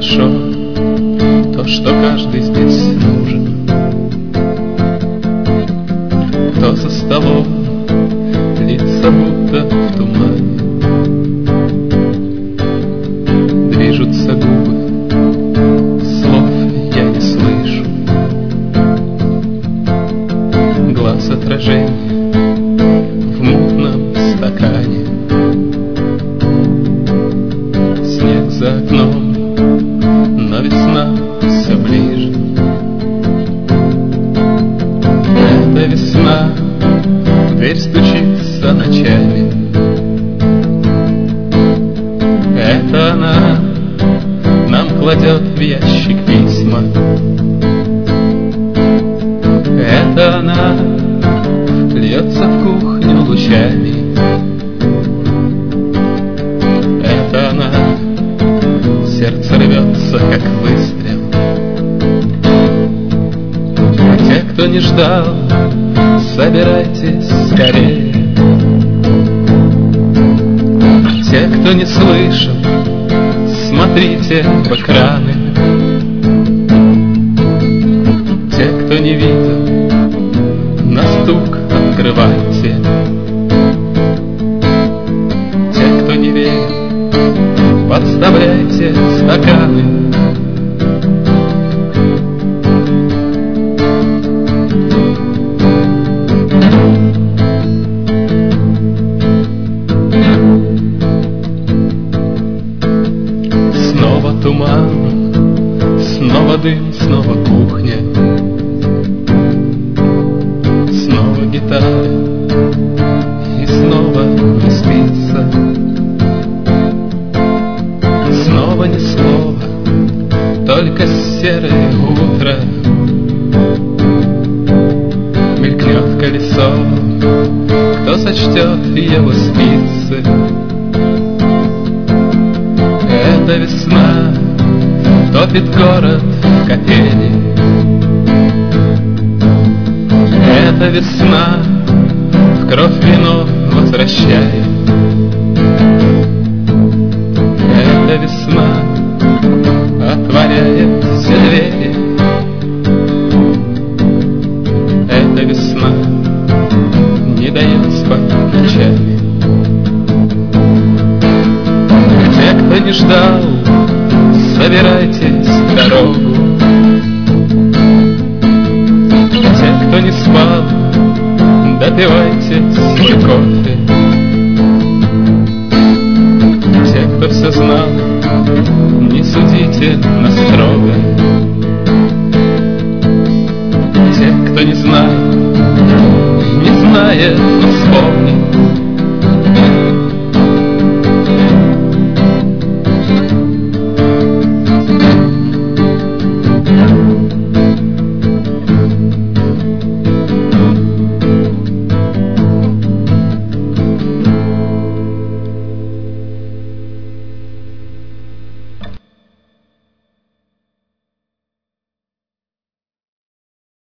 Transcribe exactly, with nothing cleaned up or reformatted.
хорошо то, что каждый здесь нужен. Кто за столом, лица будто в тумане, движутся губы, слов я не слышу. Глаз отражение в мутном стакане. Снег за окном, но весна все ближе. Это весна, дверь стучится ночами. Это она нам кладет в ящик письма. Это она льется в кухню лучами. Это она, сердце рвется, как выстрел. Те, кто не ждал, собирайтесь скорее. Те, кто не слышал, смотрите в экраны. Те, кто не видел, на стук открывайте. Те, кто не верит, подставляйте стаканы. Снова туман, снова дым, снова кухня. Снова гитара, и снова не спится. Снова ни слова, только серое утро. Мелькнет колесо, кто сочтет его спицы. Это весна топит город в котеле. Это весна в кровь вино возвращает. Это весна отворяет все двери. Это весна не дает спать ночами. Те, кто не ждал, собирайтесь в дорогу. Те, кто не спал, допивайте свой кофе. Те, кто все знал, не судите